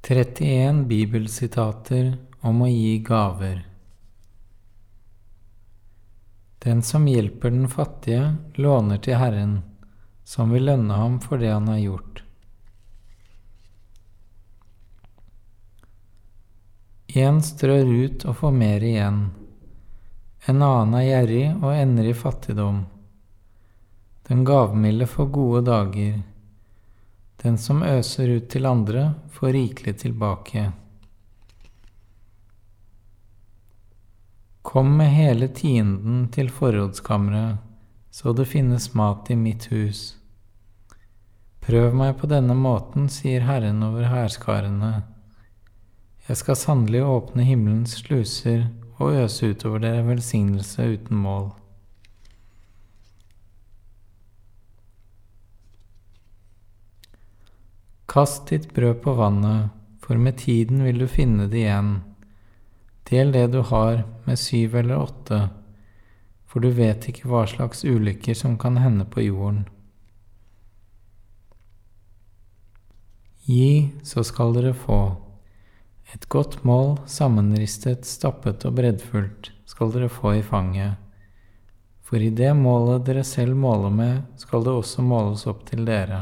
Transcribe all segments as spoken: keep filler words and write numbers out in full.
trettien bibelsitater om å gi gaver. Den som hjelper den fattige, låner til Herren, som vil lønne ham for det han har gjort. En strør ut og får mer igjen. En annen er gjerrig og ender i fattigdom. Den gavmilde får gode dager. Den som øser ut til andre, får rikelig tilbake. Kom med hele tienden til forrådskammeret, så det finnes mat i mitt hus. Prøv meg på denne måten, sier Herren over hærskarene. Jeg skal sannelig åpne himmelens sluser og øse utover dere velsignelse uten mål. Kast ditt brød på vannet, for med tiden vil du finne det igjen. Del det du har med syv eller åtte, for du vet ikke hva slags ulykker som kan hende på jorden. Gi, så skal dere få. Et godt mål, sammenristet, stappet og breddfullt, skal dere få i fanget. For i det målet dere selv måler med, skal det også måles opp til dere.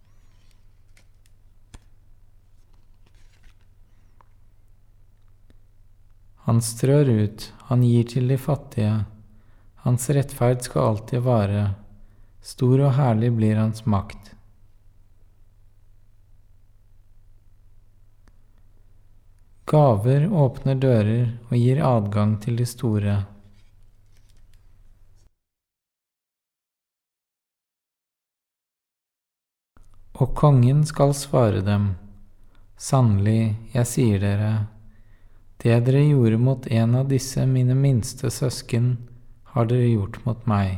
Han strør ut, han gir til de fattige. Hans rettferd skal alltid vare. Stor og herlig blir hans makt. Gaver åpner dører og gir adgang til de store. Og kongen skal svare dem. Sannelig, jeg sier dere, det dere gjorde mot en av disse mine minste søsken, har dere gjort mot meg.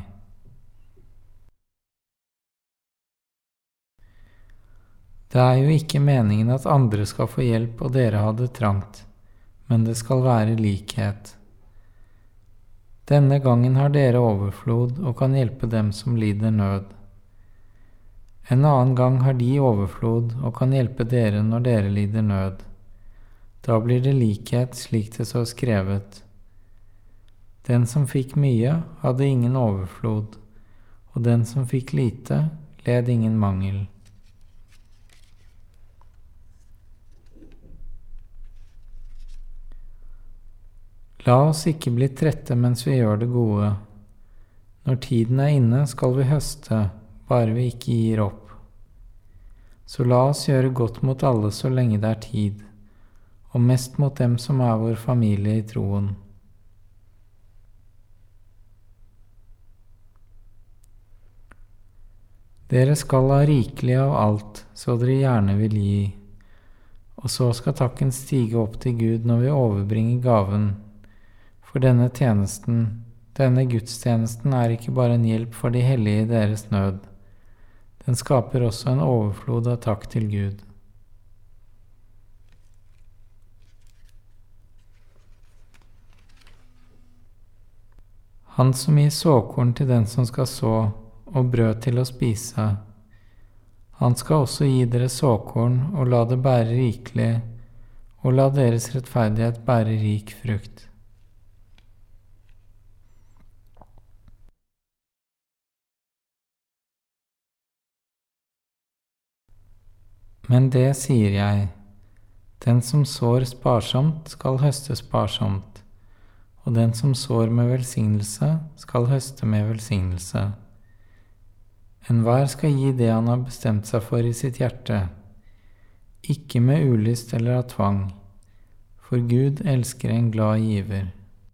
Det er jo ikke meningen at andre skal få hjelp og dere ha det trangt, men det skal være likhet. Denne gangen har dere overflod og kan hjelpe dem som lider nød. En annen gang har de overflod og kan hjelpe dere når dere lider nød. Da blir det likhet slik det så skrevet. Den som fikk mye, hadde ingen overflod, og den som fikk lite, led ingen mangel. La oss ikke bli trette mens vi gjør det gode. Når tiden er inne, skal vi høste, bare vi ikke gir opp. Så la oss gjøre godt mot alle så lenge det er tid, og mest mot dem som er vår familie i troen. Dere skal ha rikelig av alt, så dere gjerne vil gi, og så skal takken stige opp til Gud når vi overbringer gaven. For denne tjenesten, denne gudstjenesten er ikke bare en hjelp for de hellige i deres nød. Den skaper også en overflod av takk til Gud. Han som gir såkorn til den som skal så, og brød til å spise. Han skal også gi dere såkorn og la det bære rikelig, og la deres rettferdighet bære rik frukt. Men det sier jeg, den som sår sparsomt skal høste sparsomt, og den som sår med velsignelse skal høste med velsignelse. Enhver skal gi det han har bestemt seg for i sitt hjerte, ikke med ulyst eller av tvang, for Gud elsker en glad giver.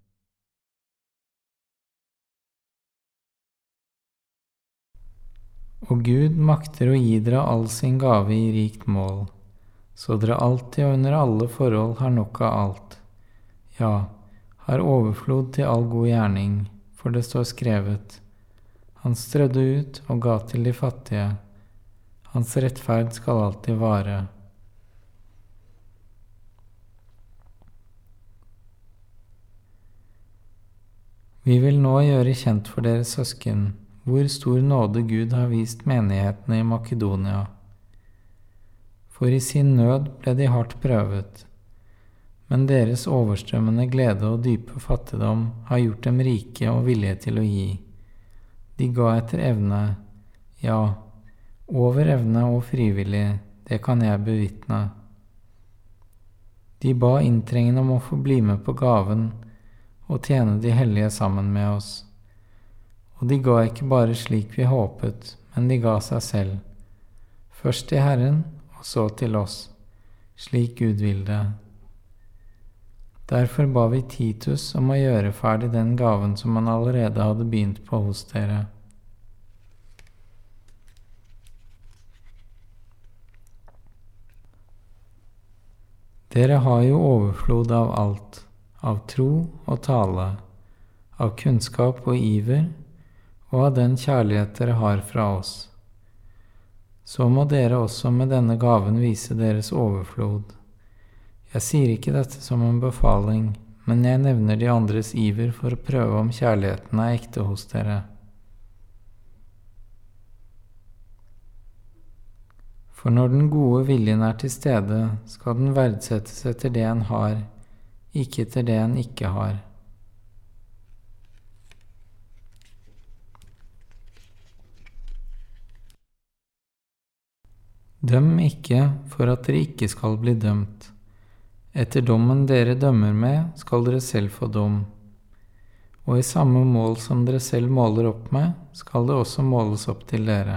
Og Gud makter å gi dere all sin gave i rikt mål, så dere alltid og under alle forhold har nok av alt. Ja, har overflod til all god gjerning, for det står skrevet. Han strødde ut og ga til de fattige. Hans rettferd skal alltid vare. Vi vil nå gjøre kjent for dere søsken, hvor stor nåde Gud har vist menighetene i Makedonia. for i sin nød ble de hardt prøvet. Men deres overstrømmende glede og dype fattigdom har gjort dem rike og villige til å gi. De ga etter evne, ja, over evne og frivillig, det kan jeg bevitne. De ba inntrengende om å få bli med på gaven og tjene de hellige sammen med oss. Og de ga ikke bare slik vi håpet, men de ga seg selv. Først til Herren, og så til oss, slik Gud vil det. Derfor ba vi Titus om å gjøre ferdig den gaven som han allerede hadde begynt på hos dere. Dere har jo overflod av alt, av tro og tale, av kunnskap og iver, og av den kjærlighet dere har fra oss. Så må dere også med denne gaven vise deres overflod. Jeg sier ikke dette som en befaling, men jeg nevner de andres iver for å prøve om kjærligheten er ekte hos dere. For når den gode viljen er til stede, skal den verdsettes etter det en har, ikke etter det en ikke har. Døm ikke for at dere ikke skal bli dømt. Etter dommen dere dømmer med, skal dere selv få dom. Og i samme mål som dere selv måler opp med, skal det også måles opp til dere.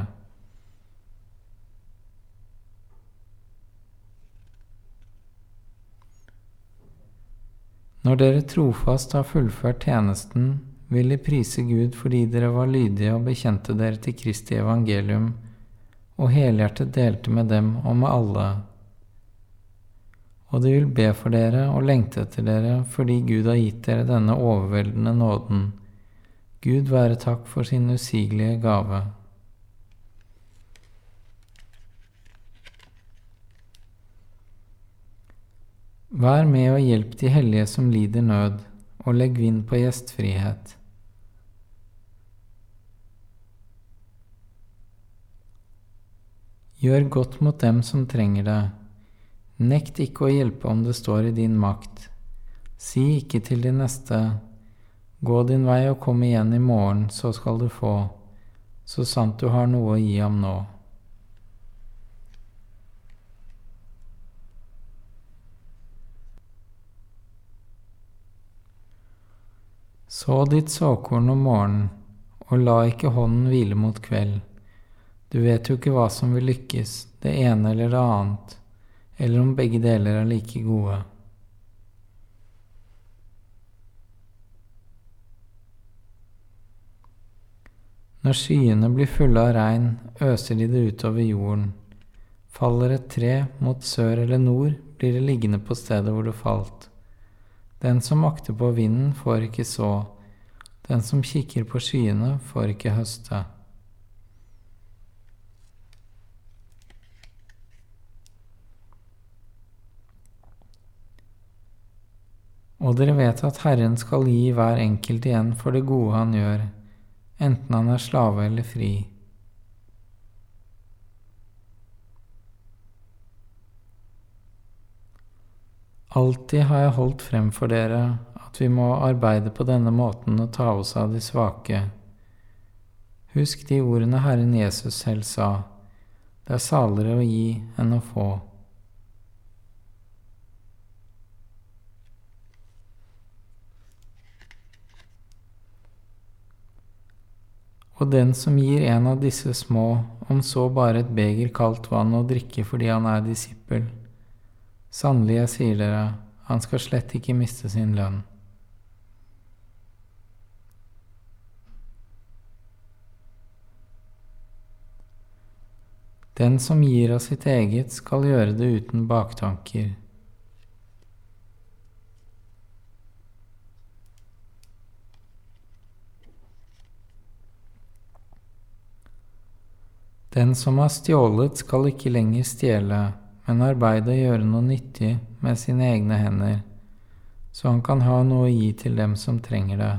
Når dere trofast har fullført tjenesten, vil de prise Gud fordi dere var lydige og bekjente dere til Kristi evangelium, og helhjertet delte med dem og med alle. Og de vil be for dere og lengte etter dere, fordi Gud har gitt dere denne overveldende nåden. Gud være takk for sin usigelige gave. Vær med og hjelp de hellige som lider nød, og legg vind på gjestfrihet. Gjør godt mot dem som trenger det. Nekt ikke å hjelpe om det står i din makt. Si ikke til din neste, gå din vei og kom igjen i morgen, så skal du få, så sant du har noe å gi ham nå. Så ditt såkorn om morgenen, og la ikke hånden hvile mot kveld. Du vet jo ikke hva som vil lykkes, det ene eller det annet, eller om begge deler er like gode. Når skyene blir fulle av regn, øser de det utover jorden. Faller et tre mot sør eller nord, blir det liggende på stedet hvor det falt. Den som akter på vinden får ikke så, den som kikker på skyene får ikke høste. Og dere vet at Herren skal gi hver enkelt igjen for det gode han gjør, enten han er slave eller fri. Alltid har jeg holdt frem for dere at vi må arbeide på denne måten og ta oss av de svake. Husk de ordene Herren Jesus selv sa, det er saligere å gi enn å få. Og den som gir en av disse små, om så bare et beger kaldt vann å drikke fordi han er disippel, sannelig jeg sier dere, han skal slett ikke miste sin lønn. Den som gir av sitt eget skal gjøre det uten baktanker. Den som har stjålet skal ikke lenger stjele, men arbeide og gjøre noe nyttig med sine egne hender, så han kan ha noe å gi til dem som trenger det.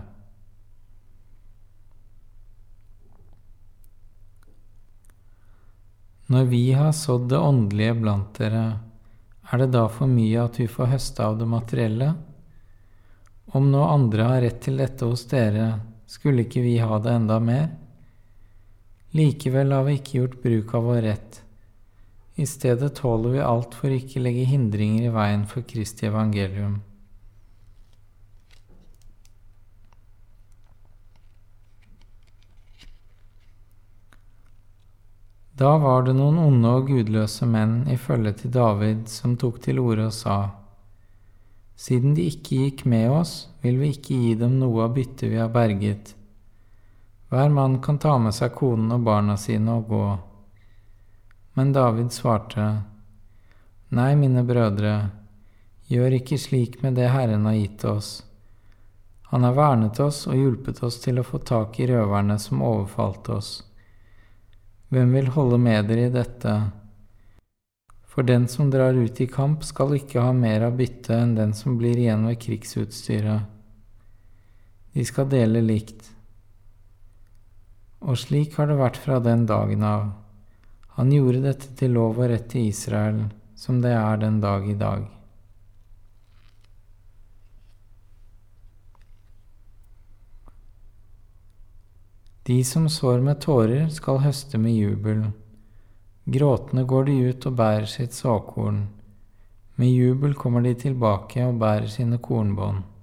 Når vi har sådd det åndelige blant dere, er det da for mye at vi får høste av det materielle? Om nå andre har rett til dette hos dere, skulle ikke vi ha det enda mer? Likevel har vi ikke gjort bruk av vår rett. I stedet tåler vi alt for ikke legge hindringer i veien for Kristi evangelium. Da var det noen onde og gudløse menn i følge til David som tok til orde og sa: Siden de ikke gikk med oss, vil vi ikke gi dem noe av byttet vi har berget. Hver mann kan ta med seg konen og barna sine og gå. Men David svarte: Nei, mine brødre, gjør ikke slik med det Herren har gitt oss. Han har vernet oss og hjulpet oss til å få tak i røverne som overfalt oss. Hvem vil holde med dere i dette? For den som drar ut i kamp, skal ikke ha mer av byttet enn den som blir igjen ved krigsutstyret. De skal dele likt. Og slik har det vært fra den dagen av. Han gjorde dette til lov og rett i Israel, som det er den dag i dag. De som sår med tårer, skal høste med jubel. Gråtende går de ut og bærer sitt såkorn. Med jubel kommer de tilbake og bærer sine kornbånd.